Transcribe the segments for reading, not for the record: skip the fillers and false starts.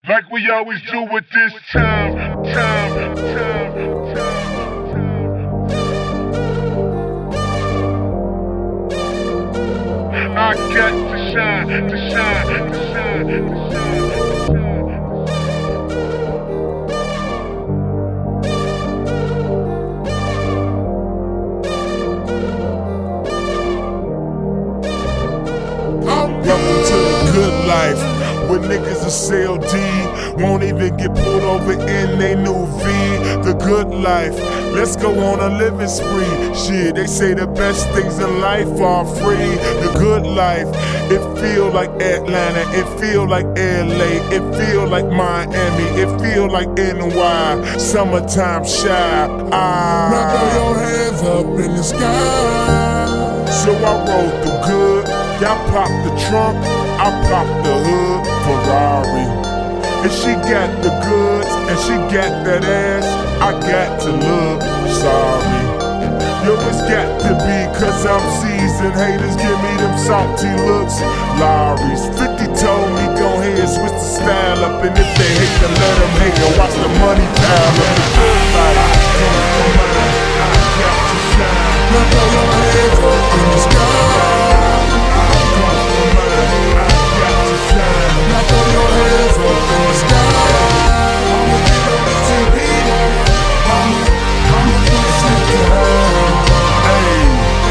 Like we always do with this time. I got to shine, to shine, to shine, to shine. Welcome to the good life, where niggas will sell D, won't even get pulled over in they new V. The good life, let's go on a living spree. Shit, they say the best things in life are free. The good life, it feel like Atlanta, it feel like LA, it feel like Miami, it feel like NY, summertime shy. Now throw your hands up in the sky. So I rode through good, I popped the trunk, I popped the hood, Ferrari. And she got the goods, and she got that ass, I got to look sorry. Yo, it's got to be, cause I'm seasoned. Haters give me them salty looks, Lorries. 50 told me go ahead, switch the style up, and if they hate, then let them hate, and watch the money pile up. The good life, I got to shine. Now throw your hands up in the sky. Now throw your hands up in the sky. I'ma get on the TV, I'ma push it down. Hey,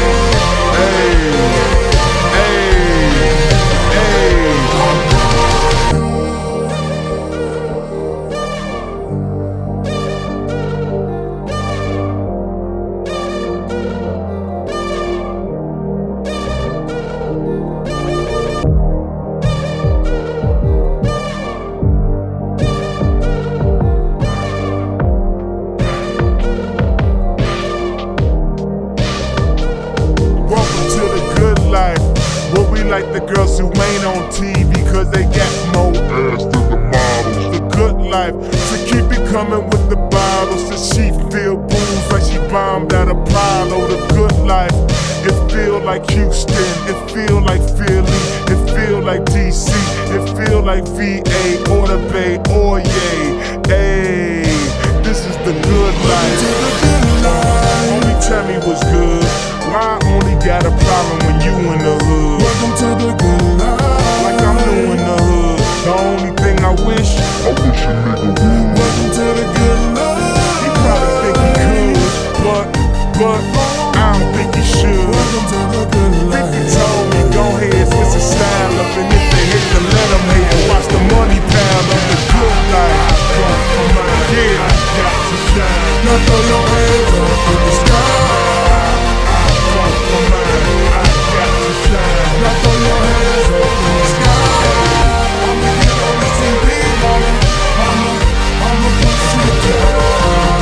like the girls who ain't on TV, cause they got more ass than the models. The good life, so keep it coming with the bottles, so she feel booze like she bombed out Apollo. The good life, it feel like Houston, it feel like Philly, it feel like DC, it feel like VA or the Bay or yay. Hey, this is the good life. Only tell me what's good. Why I only got a problem when you in the hood? Welcome to the good life. Like I'm new in the hood. The only thing I wish a nigga would. Welcome to the good life. He probably think he could, but I don't think he should. Welcome to the good life. 50 told me go ahead, switch the style up, and if they hate, then let them hate, and watch the money pile up. The good life, yeah, I got to shine. Now throw your hands up in the sky. Now throw your hands up in the sky. I'ma get on the TV, I'ma push it down.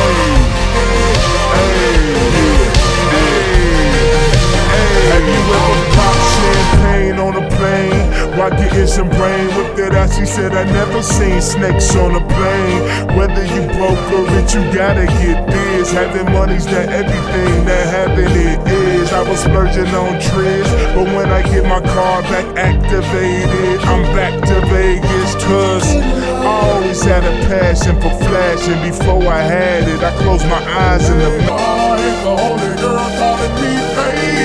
Have you ever popped champagne on a plane while getting some brain whipped it out? She said, I never seen snakes on a plane. Whether you broke or rich, you gotta get this. Having money's not everything that having it is. I was splurging on trips, but when I get my car back activated, I'm back to Vegas. Cause I always had a passion for flashing. Before I had it, I closed my eyes in the Oh, it's the only girl calling me baby.